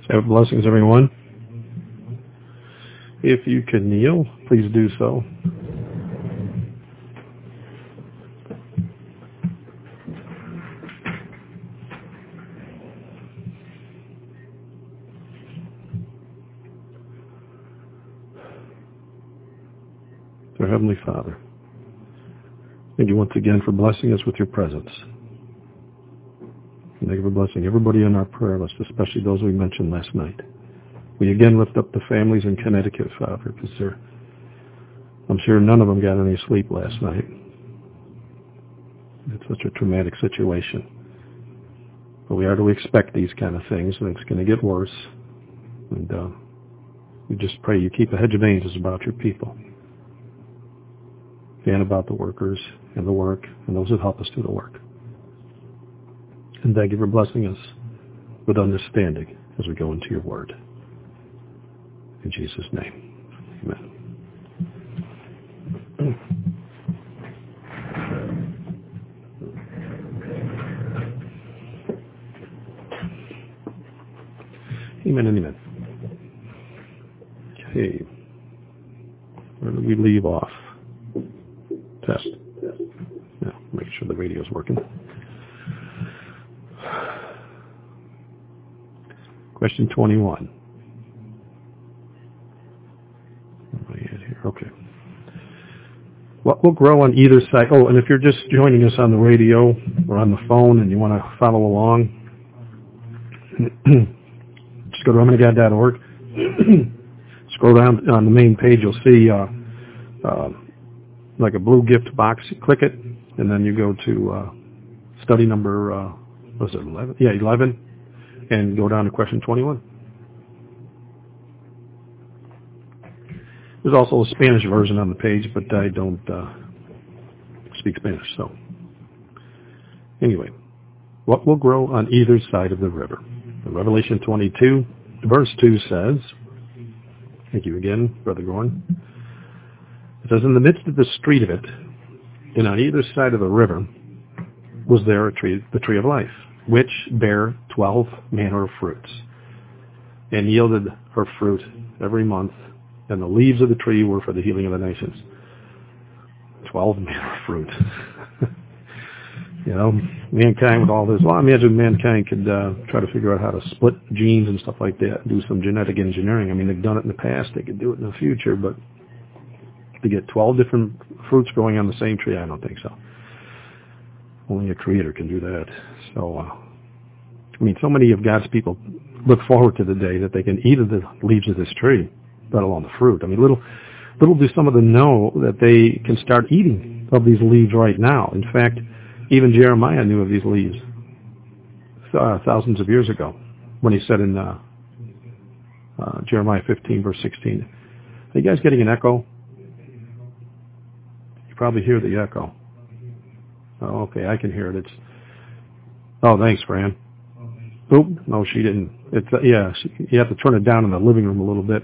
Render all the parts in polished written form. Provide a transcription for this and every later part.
Have blessings, everyone. If you could kneel, please do so. Our Heavenly Father, thank you once again for blessing us with your presence. And thank you for blessing everybody on our prayer list, especially those we mentioned last night. We again lift up the families in Connecticut, Father, because I'm sure none of them got any sleep last night. It's such a traumatic situation. But we are to expect these kind of things, and it's going to get worse. And we just pray you keep a hedge of angels about your people. And about the workers and the work and those that help us do the work. And thank you for blessing us with understanding as we go into your word. In Jesus' name, amen. Amen and amen. Okay. Where did we leave off? Test. Yeah, make sure the radio's working. Question 21. Okay. What will grow on either side? Oh, and if you're just joining us on the radio or on the phone and you want to follow along, just go to RomanGod.org. Scroll down on the main page. You'll see like a blue gift box. You click it, and then you go to study number, what was it, 11? Yeah, 11, and go down to question 21. There's also a Spanish version on the page, but I don't speak Spanish, so. Anyway, what will grow on either side of the river? Revelation 22, verse 2 says, thank you again, Brother Gorn. It says, in the midst of the street of it, and on either side of the river, was there a tree, the tree of life, which bare 12 manner of fruits, and yielded her fruit every month, and the leaves of the tree were for the healing of the nations. 12 manner of fruit. You know, mankind with all this. Well, I imagine mankind could try to figure out how to split genes and stuff like that, do some genetic engineering. I mean, they've done it in the past. They could do it in the future, but to get 12 different fruits growing on the same tree, I don't think so. Only a creator can do that. So, I mean, so many of God's people look forward to the day that they can eat of the leaves of this tree, let alone the fruit. I mean, little do some of them know that they can start eating of these leaves right now. In fact, even Jeremiah knew of these leaves thousands of years ago when he said in Jeremiah 15, verse 16, are you guys getting an echo? You probably hear the echo. Oh, okay, I can hear it. Oh, thanks, Fran. Oop, no, she didn't. You have to turn it down in the living room a little bit.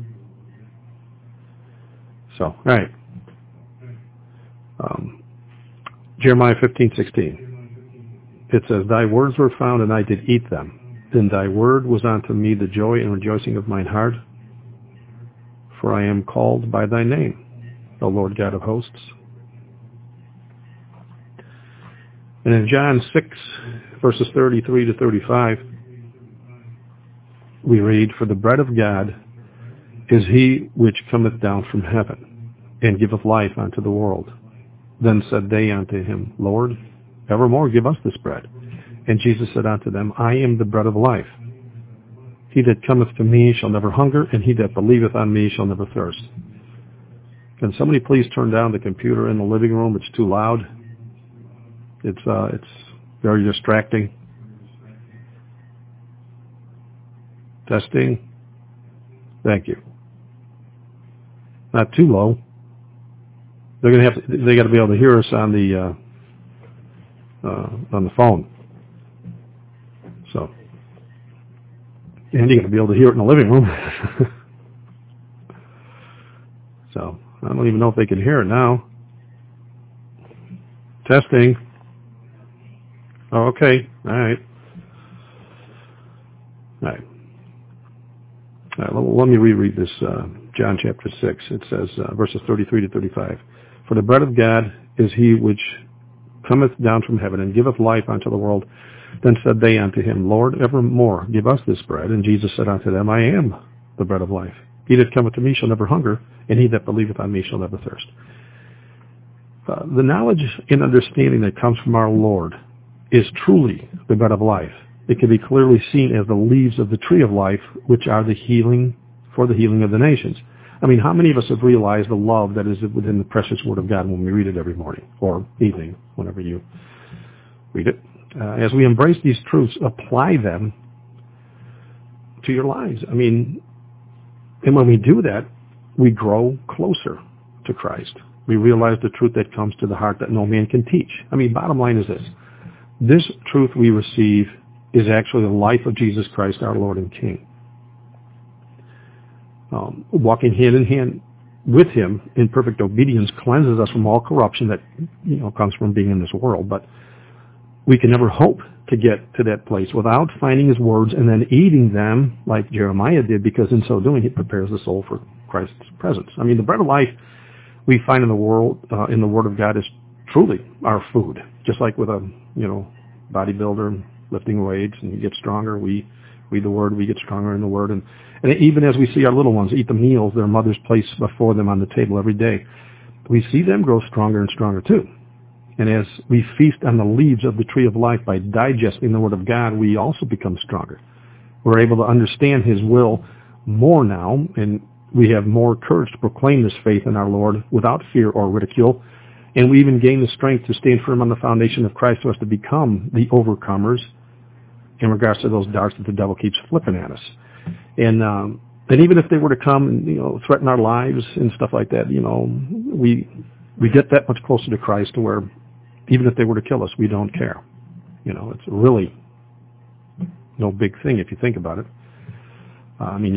So, all right. Jeremiah 15:16. It says, thy words were found, and I did eat them. Then thy word was unto me the joy and rejoicing of mine heart. For I am called by thy name, O Lord God of hosts. And in John 6, verses 33 to 35, we read, for the bread of God is he which cometh down from heaven, and giveth life unto the world. Then said they unto him, Lord, evermore give us this bread. And Jesus said unto them, I am the bread of life. He that cometh to me shall never hunger, and he that believeth on me shall never thirst. Can somebody please turn down the computer in the living room? It's too loud. It's very distracting. Testing. Thank you. Not too low. They got to be able to hear us on the phone. So, and you got to be able to hear it in the living room. So, I don't even know if they can hear it now. Testing. Oh, okay. All right. Let me reread this, John chapter 6. It says, verses 33 to 35. For the bread of God is he which cometh down from heaven, and giveth life unto the world. Then said they unto him, Lord, evermore give us this bread. And Jesus said unto them, I am the bread of life. He that cometh to me shall never hunger, and he that believeth on me shall never thirst. The knowledge and understanding that comes from our Lord is truly the bread of life. It can be clearly seen as the leaves of the tree of life, which are the healing for the healing of the nations. I mean, how many of us have realized the love that is within the precious Word of God when we read it every morning or evening, whenever you read it? As we embrace these truths, apply them to your lives. I mean, and when we do that, we grow closer to Christ. We realize the truth that comes to the heart that no man can teach. I mean, bottom line is this. This truth we receive is actually the life of Jesus Christ, our Lord and King. Walking hand in hand with him in perfect obedience cleanses us from all corruption that comes from being in this world. But we can never hope to get to that place without finding his words and then eating them like Jeremiah did, because in so doing he prepares the soul for Christ's presence. I mean, the bread of life we find in the world, in the Word of God, is truly our food. Just like with a bodybuilder lifting weights and you get stronger, we read the Word, we get stronger in the Word, and even as we see our little ones eat the meals their mothers place before them on the table every day, we see them grow stronger and stronger too. And as we feast on the leaves of the tree of life by digesting the Word of God, we also become stronger. We're able to understand his will more now, and we have more courage to proclaim this faith in our Lord without fear or ridicule. And we even gain the strength to stand firm on the foundation of Christ so as to become the overcomers in regards to those darts that the devil keeps flipping at us. And even if they were to come and threaten our lives and stuff like that, we get that much closer to Christ to where even if they were to kill us, we don't care. It's really no big thing if you think about it. I mean,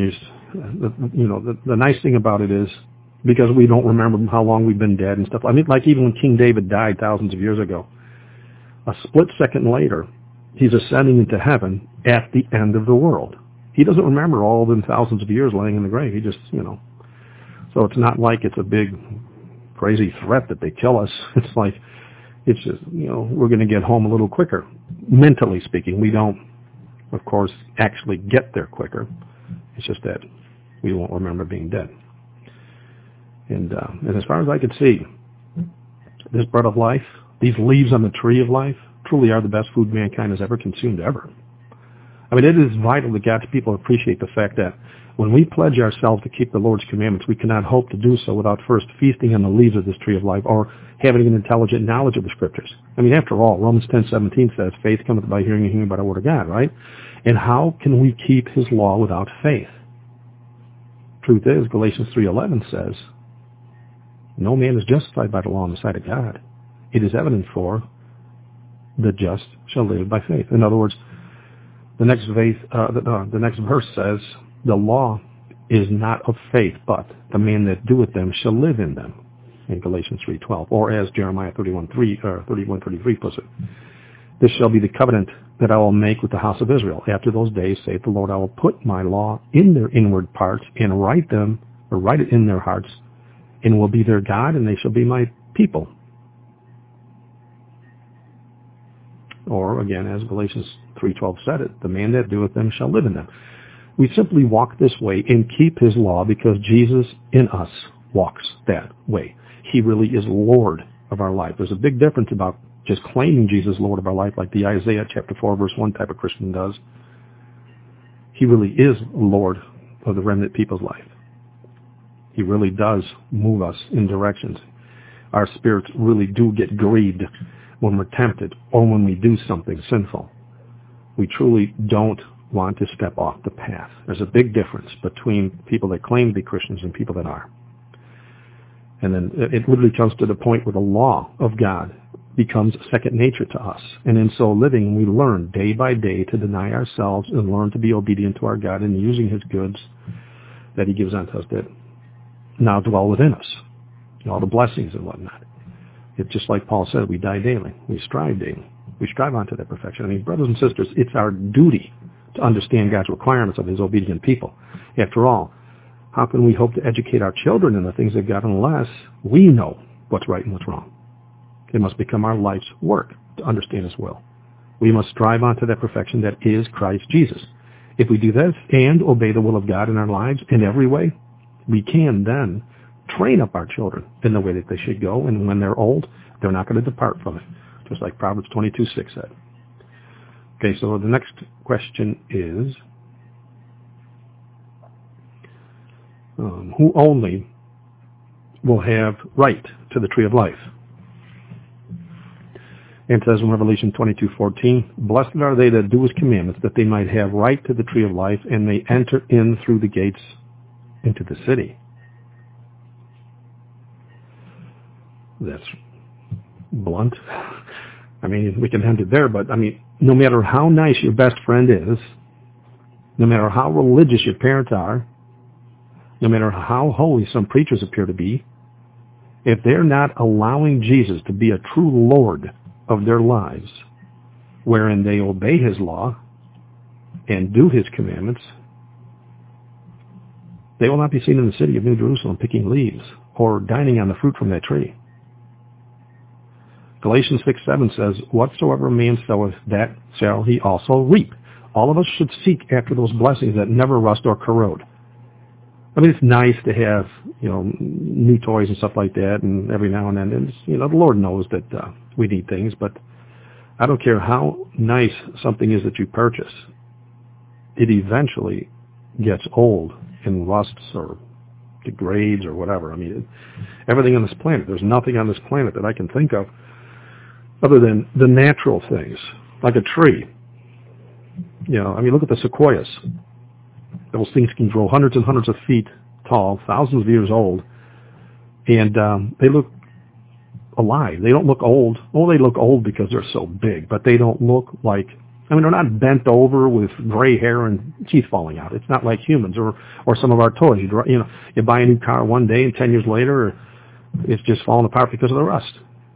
the nice thing about it is, because we don't remember how long we've been dead and stuff. I mean, like even when King David died thousands of years ago, a split second later, he's ascending into heaven at the end of the world. He doesn't remember all them thousands of years laying in the grave. He just, so it's not like it's a big, crazy threat that they kill us. It's just, we're going to get home a little quicker. Mentally speaking, we don't, of course, actually get there quicker. It's just that we won't remember being dead. And as far as I could see, this bread of life, these leaves on the tree of life, truly are the best food mankind has ever consumed ever. I mean, it is vital that God's people appreciate the fact that when we pledge ourselves to keep the Lord's commandments, we cannot hope to do so without first feasting on the leaves of this tree of life or having an intelligent knowledge of the Scriptures. I mean, after all, Romans 10:17 says, faith cometh by hearing and hearing by the Word of God, right? And how can we keep his law without faith? Truth is, Galatians 3:11 says, no man is justified by the law in the sight of God. It is evident for the just shall live by faith. In other words, the next verse says, the law is not of faith, but the man that doeth them shall live in them, in Galatians 3:12, or as Jeremiah 31:33 puts it, this shall be the covenant that I will make with the house of Israel. After those days, saith the Lord, I will put my law in their inward parts and write it in their hearts, and will be their God, and they shall be my people. Or again, as Galatians 3:12 said it, the man that doeth them shall live in them. We simply walk this way and keep his law because Jesus in us walks that way. He really is Lord of our life. There's a big difference about just claiming Jesus Lord of our life like the Isaiah chapter 4 verse 1 type of Christian does. He really is Lord of the remnant people's life. He really does move us in directions. Our spirits really do get grieved when we're tempted or when we do something sinful. We truly don't want to step off the path. There's a big difference between people that claim to be Christians and people that are. And then it literally comes to the point where the law of God becomes second nature to us. And in so living, we learn day by day to deny ourselves and learn to be obedient to our God in using his goods that he gives unto us that now dwell within us, all the blessings and whatnot. It's just like Paul said, we die daily. We strive daily. We strive onto that perfection. I mean, brothers and sisters, it's our duty to understand God's requirements of his obedient people. After all, how can we hope to educate our children in the things of God unless we know what's right and what's wrong? It must become our life's work to understand his will. We must strive on to that perfection that is Christ Jesus. If we do this and obey the will of God in our lives in every way, we can then train up our children in the way that they should go, and when they're old, they're not going to depart from it, just like Proverbs 22:6 said. Okay, so the next question is, who only will have right to the tree of life? And it says in Revelation 22:14, blessed are they that do his commandments, that they might have right to the tree of life and may enter in through the gates into the city. That's blunt. I mean, we can end it there, but I mean, no matter how nice your best friend is, no matter how religious your parents are, no matter how holy some preachers appear to be, if they're not allowing Jesus to be a true Lord of their lives, wherein they obey his law and do his commandments, they will not be seen in the city of New Jerusalem picking leaves or dining on the fruit from that tree. Galatians 6:7 says, whatsoever a man soweth, that shall he also reap. All of us should seek after those blessings that never rust or corrode. I mean, it's nice to have, new toys and stuff like that, and every now and then, and the Lord knows that we need things, but I don't care how nice something is that you purchase. It eventually gets old and rusts or degrades or whatever. I mean, everything on this planet, there's nothing on this planet that I can think of other than the natural things, like a tree. Look at the sequoias. Those things can grow hundreds and hundreds of feet tall, thousands of years old, and they look alive. They don't look old. Well, they look old because they're so big, but they don't look like, they're not bent over with gray hair and teeth falling out. It's not like humans or some of our toys. You buy a new car one day and 10 years later, it's just falling apart because of the rust.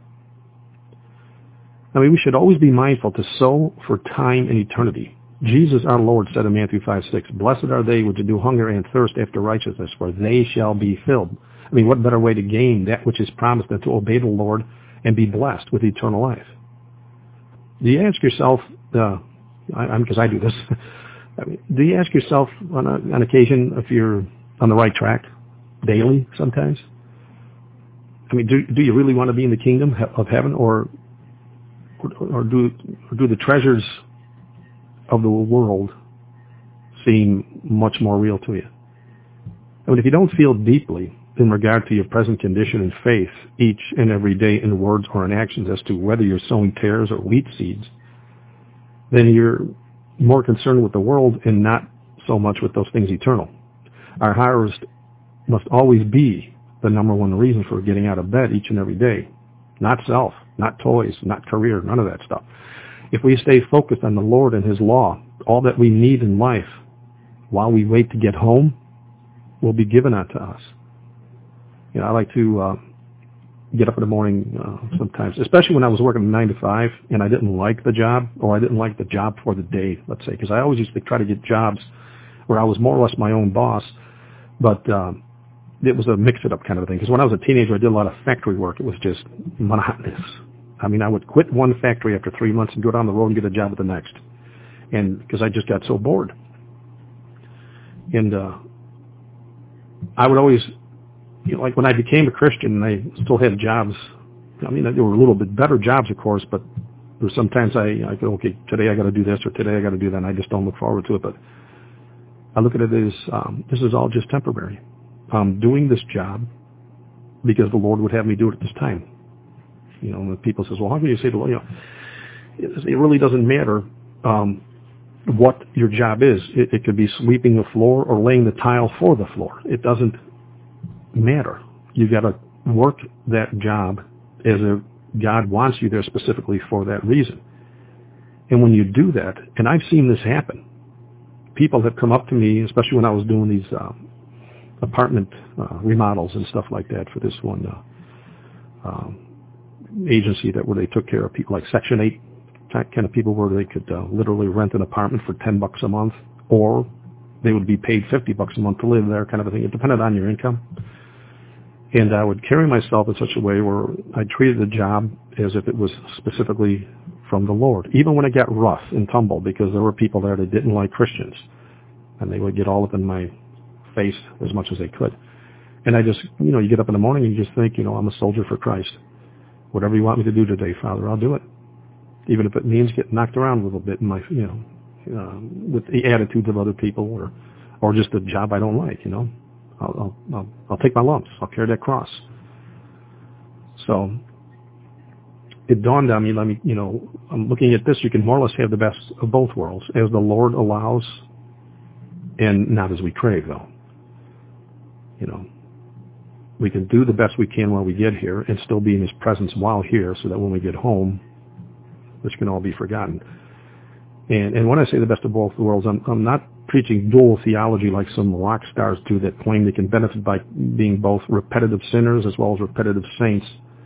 We should always be mindful to sow for time and eternity. Jesus, our Lord, said in Matthew 5:6, blessed are they which do hunger and thirst after righteousness, for they shall be filled. What better way to gain that which is promised than to obey the Lord and be blessed with eternal life? Do you ask yourself, because I do this, do you ask yourself on occasion if you're on the right track daily sometimes? Do you really want to be in the kingdom of heaven, or do the treasures of the world seem much more real to you? If you don't feel deeply in regard to your present condition and faith each and every day in words or in actions as to whether you're sowing tares or wheat seeds, then you're more concerned with the world and not so much with those things eternal. Our harvest must always be the number one reason for getting out of bed each and every day. Not self, not toys, not career, none of that stuff. If we stay focused on the Lord and his law, all that we need in life while we wait to get home will be given unto us. I like to get up in the morning sometimes, especially when I was working 9 to 5 and I didn't like the job, or I didn't like the job for the day, let's say, because I always used to try to get jobs where I was more or less my own boss, but it was a mix-it-up kind of thing. Because when I was a teenager, I did a lot of factory work. It was just monotonous. I would quit one factory after 3 months and go down the road and get a job at the next, and because I just got so bored. And I would always, like when I became a Christian, I still had jobs. There were a little bit better jobs, of course, but there were sometimes I go, okay, today I got to do this, or today I got to do that, and I just don't look forward to it. But I look at it as this is all just temporary. I'm doing this job because the Lord would have me do it at this time. When people says, well, how can you say the Lord? It really doesn't matter what your job is. It could be sweeping the floor or laying the tile for the floor. It doesn't matter. You got to work that job as God wants you there specifically for that reason. And when you do that, and I've seen this happen, people have come up to me, especially when I was doing these apartment remodels and stuff like that for this one agency where they took care of people like Section 8 kind of people where they could literally rent an apartment for $10 a month, or they would be paid $50 a month to live there, kind of a thing. It depended on your income. And I would carry myself in such a way where I treated the job as if it was specifically from the Lord, even when it got rough and tumble, because there were people there that didn't like Christians, and they would get all up in my face as much as they could. And I just, you get up in the morning and you just think, I'm a soldier for Christ. Whatever you want me to do today, Father, I'll do it. Even if it means getting knocked around a little bit in my, with the attitudes of other people, or just a job I don't like, I'll take my lumps. I'll carry that cross. So it dawned on me, I'm looking at this, you can more or less have the best of both worlds, as the Lord allows, and not as we crave, though. We can do the best we can while we get here and still be in His presence while here, so that when we get home, this can all be forgotten. And when I say the best of both worlds, I'm not preaching dual theology like some rock stars do that claim they can benefit by being both repetitive sinners as well as repetitive saints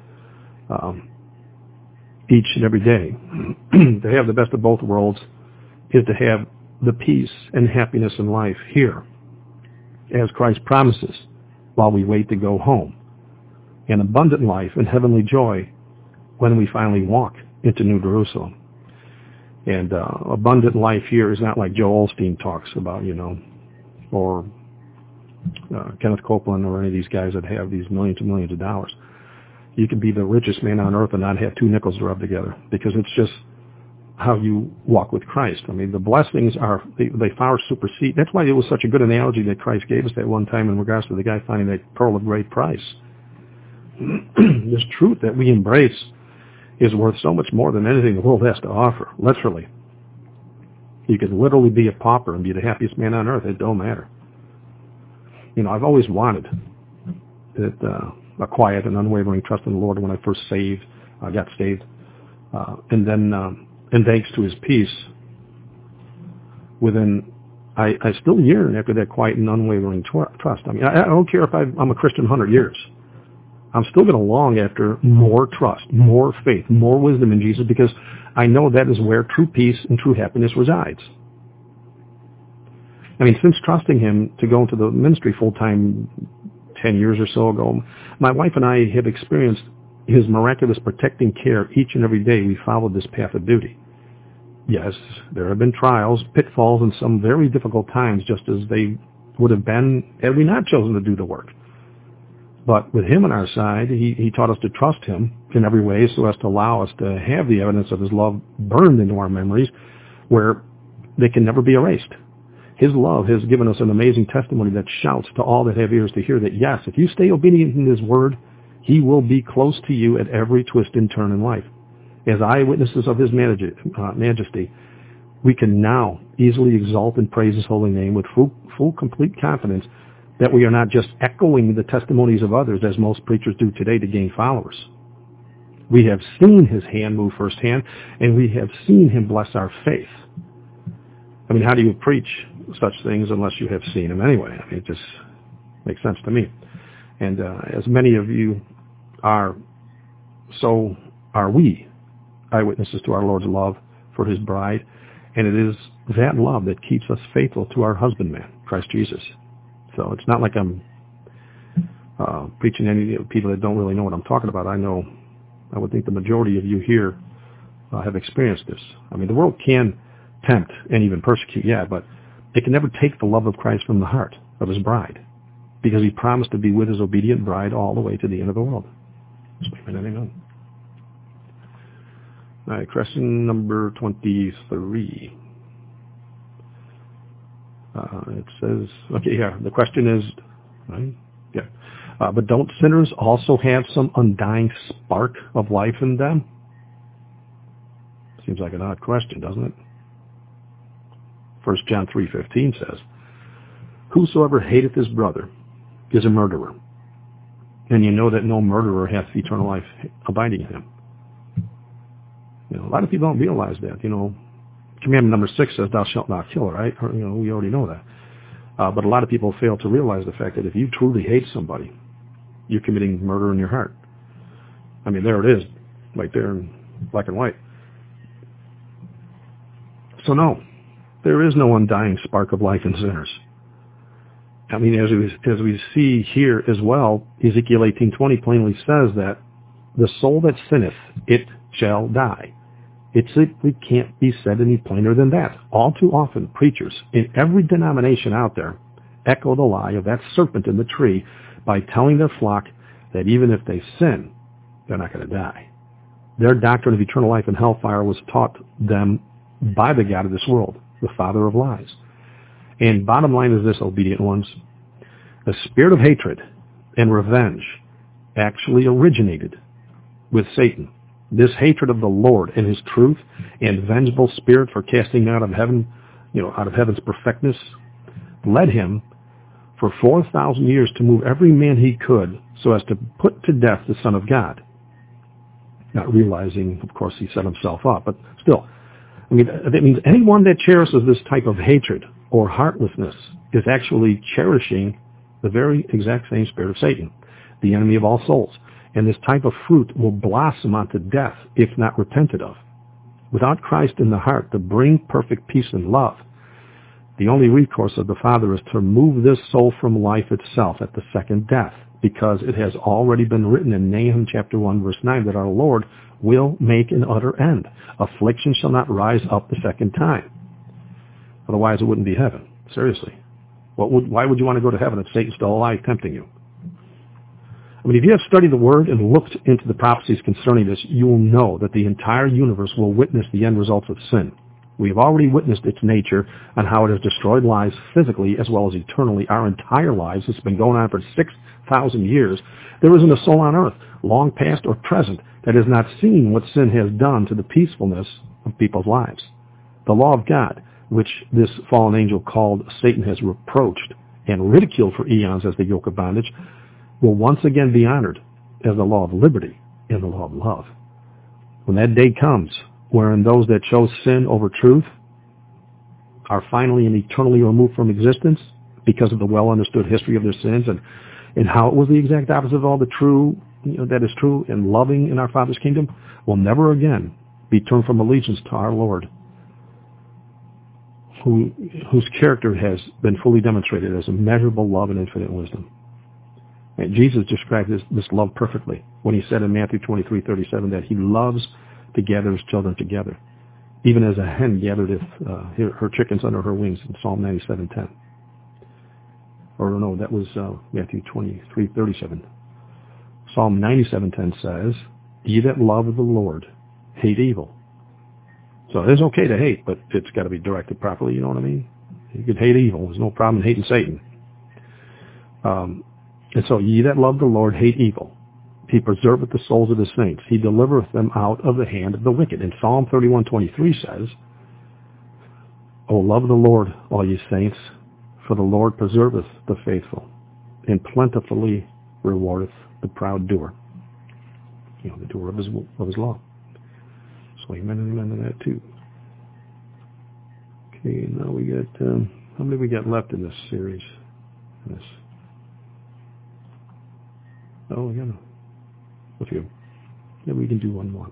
each and every day. To have the best of both worlds is to have the peace and happiness in life here, as Christ promises, while we wait to go home, and abundant life and heavenly joy when we finally walk into New Jerusalem. And abundant life here is not like Joel Osteen talks about, or Kenneth Copeland, or any of these guys that have these millions and millions of dollars. You can be the richest man on earth and not have two nickels to rub together, because it's just how you walk with Christ. I mean, the blessings they far supersede. That's why it was such a good analogy that Christ gave us that one time in regards to the guy finding that pearl of great price. This truth that we embrace is worth so much more than anything the world has to offer, literally. You could literally be a pauper and be the happiest man on earth. It don't matter. I've always wanted a quiet and unwavering trust in the Lord when I first got saved. And then, and thanks to His peace, I still yearn after that quiet and unwavering trust. I mean, I don't care if I'm a Christian 100 years. I'm still going to long after more trust, more faith, more wisdom in Jesus, because I know that is where true peace and true happiness resides. I mean, since trusting Him to go into the ministry full-time 10 years or so ago, my wife and I have experienced His miraculous protecting care each and every day we followed this path of duty. Yes, there have been trials, pitfalls, and some very difficult times, just as they would have been had we not chosen to do the work. But with Him on our side, He taught us to trust Him in every way so as to allow us to have the evidence of His love burned into our memories where they can never be erased. His love has given us an amazing testimony that shouts to all that have ears to hear that, yes, if you stay obedient in His word, He will be close to you at every twist and turn in life. As eyewitnesses of His majesty, we can now easily exalt and praise His holy name with full complete confidence that we are not just echoing the testimonies of others as most preachers do today to gain followers. We have seen His hand move firsthand, and we have seen Him bless our faith. I mean, how do you preach such things unless you have seen Him anyway? I mean, it just makes sense to me. And as many of you are, so are we eyewitnesses to our Lord's love for His bride, and it is that love that keeps us faithful to our husbandman, Christ Jesus. So it's not like I'm preaching any people that don't really know what I'm talking about. I would think the majority of you here have experienced this. I mean, the world can tempt and even persecute, but it can never take the love of Christ from the heart of His bride, because He promised to be with His obedient bride all the way to the end of the world. Amen. All right, question number 23. It says, the question is, right? But don't sinners also have some undying spark of life in them? Seems like an odd question, doesn't it? 1 John 3:15 says, whosoever hateth his brother is a murderer, and you know that no murderer hath eternal life abiding in him. A lot of people don't realize that. Commandment number 6 says, thou shalt not kill, right? We already know that. But a lot of people fail to realize the fact that if you truly hate somebody, you're committing murder in your heart. I mean, there it is, right there in black and white. So no, there is no undying spark of life in sinners. I mean, as we see here as well, Ezekiel 18:20 plainly says that the soul that sinneth, it shall die. It simply can't be said any plainer than that. All too often, preachers in every denomination out there echo the lie of that serpent in the tree by telling their flock that even if they sin, they're not going to die. Their doctrine of eternal life and hellfire was taught them by the God of this world, the father of lies. And bottom line is this, obedient ones. The spirit of hatred and revenge actually originated with Satan. This hatred of the Lord and his truth and vengeful spirit for casting out of heaven, out of heaven's perfectness, led him for 4,000 years to move every man he could so as to put to death the Son of God. Not realizing, of course, he set himself up, but still. I mean, that means anyone that cherishes this type of hatred or heartlessness is actually cherishing the very exact same spirit of Satan, the enemy of all souls. And this type of fruit will blossom unto death if not repented of. Without Christ in the heart to bring perfect peace and love, the only recourse of the Father is to remove this soul from life itself at the second death, because it has already been written in Nahum chapter 1 verse 9 that our Lord will make an utter end. Affliction shall not rise up the second time. Otherwise it wouldn't be heaven. Seriously. Why would you want to go to heaven if Satan's still alive tempting you? I mean, if you have studied the Word and looked into the prophecies concerning this, you will know that the entire universe will witness the end results of sin. We have already witnessed its nature and how it has destroyed lives physically as well as eternally. Our entire lives, it's been going on for 6,000 years. There isn't a soul on earth, long past or present, that has not seen what sin has done to the peacefulness of people's lives. The law of God, which this fallen angel called Satan has reproached and ridiculed for eons as the yoke of bondage, will once again be honored as the law of liberty and the law of love. When that day comes, wherein those that chose sin over truth are finally and eternally removed from existence because of the well-understood history of their sins and how it was the exact opposite of all the true, that is true and loving in our Father's kingdom, will never again be turned from allegiance to our Lord, whose character has been fully demonstrated as immeasurable love and infinite wisdom. And Jesus described this love perfectly when he said in Matthew 23:37 that he loves to gather his children together, even as a hen gathered her chickens under her wings in Psalm 97:10. Or no, that was Matthew 23:37. Psalm 97:10 says, "Ye that love the Lord hate evil." So it is okay to hate, but it's got to be directed properly, you know what I mean? You could hate evil. There's no problem in hating Satan. And so, ye that love the Lord hate evil. He preserveth the souls of his saints. He delivereth them out of the hand of the wicked. And Psalm 31:23 says, O love the Lord, all ye saints, for the Lord preserveth the faithful, and plentifully rewardeth the proud doer. The doer of his law. So amen and amen to that too. Okay, now we got, how many we got left in this series? Oh, yeah, a few. Yeah, we can do one more.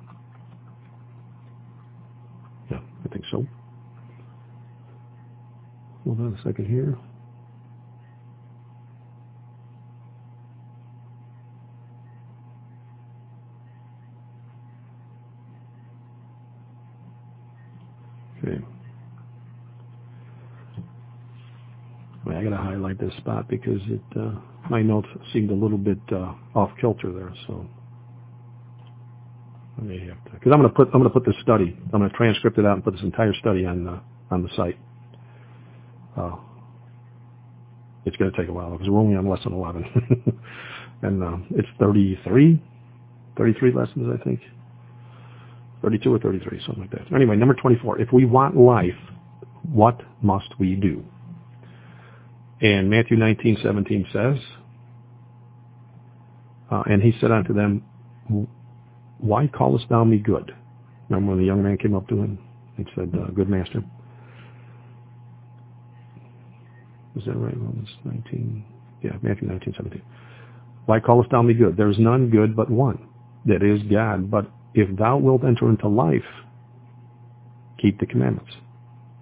Yeah, I think so. Hold on a second here. Okay. Well, I got to highlight this spot because my notes seemed a little bit off kilter there, so I may have to. Because I'm going to put this study. I'm going to transcript it out and put this entire study on the site. It's going to take a while because we're only on lesson 11, and it's 33 lessons, I think. 32 or 33, something like that. Anyway, number 24. If we want life, what must we do? And Matthew 19:17 says, and he said unto them, why callest thou me good? Remember when the young man came up to him and said, good master? Is that right? Romans 19. Yeah, Matthew 19:17. Why callest thou me good? There is none good but one, that is God. But if thou wilt enter into life, keep the commandments.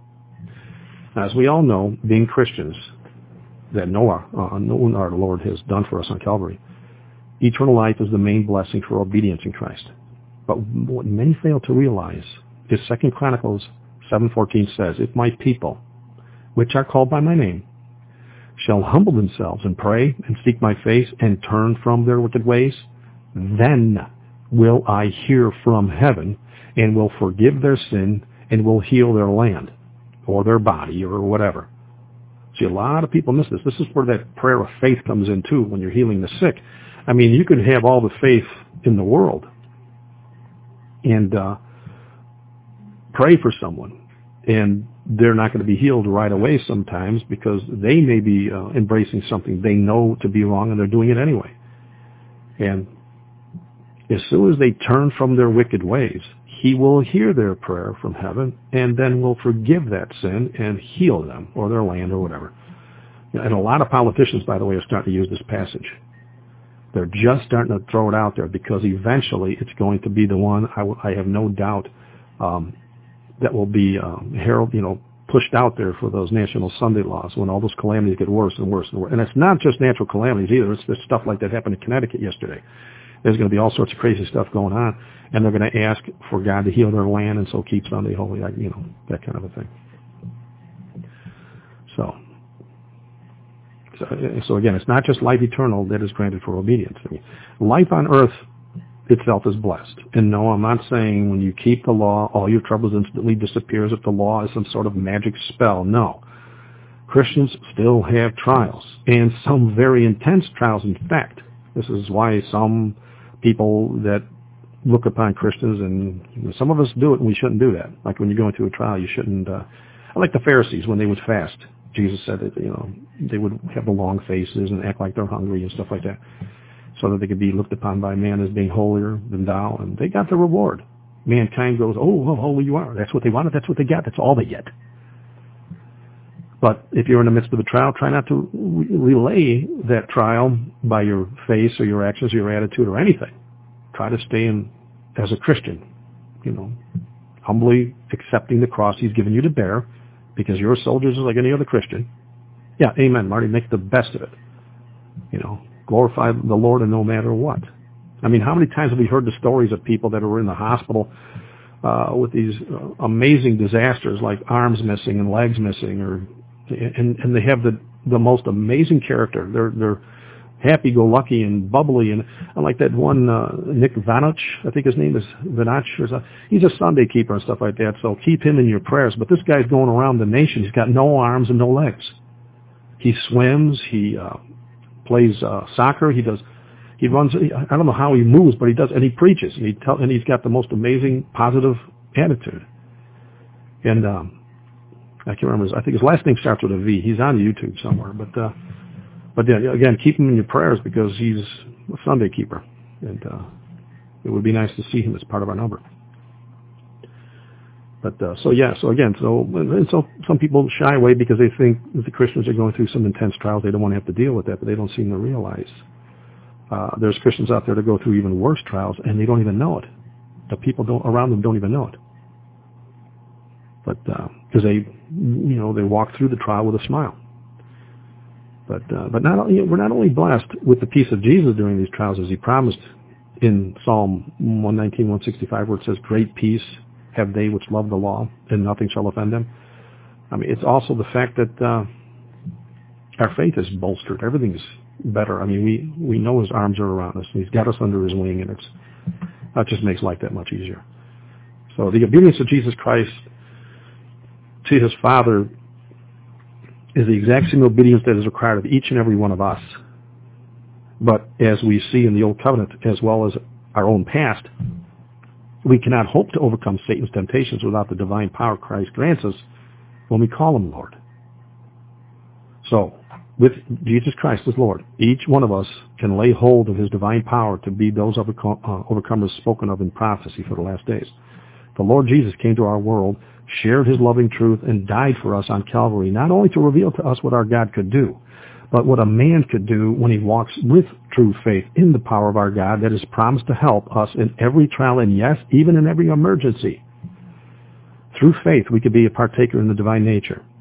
As we all know, being Christians that know our Lord has done for us on Calvary, eternal life is the main blessing for obedience in Christ. But what many fail to realize is 2 Chronicles 7:14 says, "If my people, which are called by my name, shall humble themselves and pray and seek my face and turn from their wicked ways, then will I hear from heaven and will forgive their sin and will heal their land," or their body, or whatever. See, a lot of people miss this. This is where that prayer of faith comes in, too, when you're healing the sick. I mean, you could have all the faith in the world and pray for someone, and they're not going to be healed right away sometimes because they may be embracing something they know to be wrong, and they're doing it anyway. And as soon as they turn from their wicked ways, he will hear their prayer from heaven and then will forgive that sin and heal them or their land or whatever. And a lot of politicians, by the way, are starting to use this passage. They're just starting to throw it out there because eventually it's going to be the one, I have no doubt, that will be pushed out there for those national Sunday laws when all those calamities get worse and worse and worse. And it's not just natural calamities either. It's just stuff like that happened in Connecticut yesterday. There's going to be all sorts of crazy stuff going on, and they're going to ask for God to heal their land and so keep Sunday holy, that kind of a thing. So again, it's not just life eternal that is granted for obedience. I mean, life on earth itself is blessed. And no, I'm not saying when you keep the law, all your troubles instantly disappears if the law is some sort of magic spell. No. Christians still have trials, and some very intense trials, in fact. This is why some people that look upon Christians, and some of us do it, and we shouldn't do that. Like when you're going through a trial, you shouldn't. Like the Pharisees, when they would fast, Jesus said that they would have the long faces and act like they're hungry and stuff like that, so that they could be looked upon by man as being holier than thou, and they got the reward. Mankind goes, "Oh, how holy you are!" That's what they wanted. That's what they got. That's all they get. But if you're in the midst of a trial, try not to relay that trial by your face or your actions or your attitude or anything. Try to stay in as a Christian, humbly accepting the cross he's given you to bear, because you're a soldier just like any other Christian. Yeah, amen, Marty. Make the best of it. Glorify the Lord no matter what. I mean, how many times have we heard the stories of people that were in the hospital with these amazing disasters like arms missing and legs missing, and they have the most amazing character. They're happy-go-lucky and bubbly, and like that one Nick Vanach, I think his name is Vanach, he's a Sunday keeper and stuff like that. So keep him in your prayers. But this guy's going around the nation. He's got no arms and no legs. He swims. He plays soccer. He runs. I don't know how he moves, but he does, and he preaches, and he's got the most amazing positive attitude. And I can't remember. I think his last name starts with a V. He's on YouTube somewhere. But yeah, again, keep him in your prayers because he's a Sunday keeper, and it would be nice to see him as part of our number. But so some people shy away because they think that the Christians are going through some intense trials. They don't want to have to deal with that, but they don't seem to realize there's Christians out there that go through even worse trials, and they don't even know it. The people around them don't even know it. But because they walk through the trial with a smile. But we're not only blessed with the peace of Jesus during these trials, as he promised in Psalm 119, 165, where it says, "Great peace have they which love the law, and nothing shall offend them." I mean, it's also the fact that our faith is bolstered. Everything's better. I mean, we know his arms are around us, and he's got us under his wing, and that just makes life that much easier. So the obedience of Jesus Christ to his Father is the exact same obedience that is required of each and every one of us. But as we see in the Old Covenant, as well as our own past, we cannot hope to overcome Satan's temptations without the divine power Christ grants us when we call him Lord. So, with Jesus Christ as Lord, each one of us can lay hold of his divine power to be those overcomers spoken of in prophecy for the last days. The Lord Jesus came to our world, shared his loving truth, and died for us on Calvary, not only to reveal to us what our God could do, but what a man could do when he walks with true faith in the power of our God that is promised to help us in every trial, and yes, even in every emergency. Through faith, we could be a partaker in the divine nature.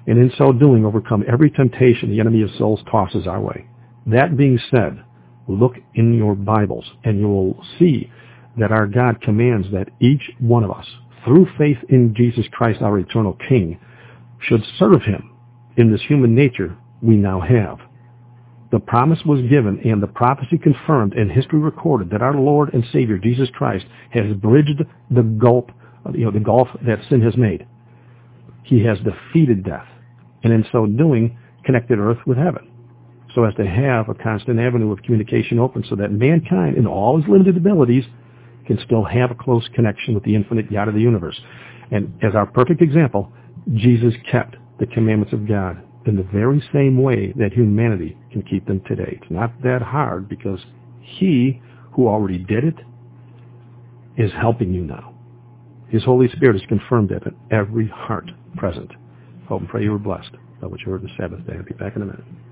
and in so doing overcome every temptation the enemy of souls tosses our way. That being said, look in your Bibles and you will see that our God commands that each one of us, through faith in Jesus Christ, our eternal King, should serve him in this human nature we now have. The promise was given and the prophecy confirmed and history recorded that our Lord and Savior Jesus Christ has bridged the gulf that sin has made. He has defeated death, and in so doing, connected earth with heaven, so as to have a constant avenue of communication open so that mankind, in all his limited abilities, can still have a close connection with the infinite God of the universe. And as our perfect example, Jesus kept the commandments of God in the very same way that humanity can keep them today. It's not that hard because he who already did it is helping you now. His Holy Spirit has confirmed it in every heart present. Hope and pray you were blessed by what you heard this Sabbath day. I'll be back in a minute.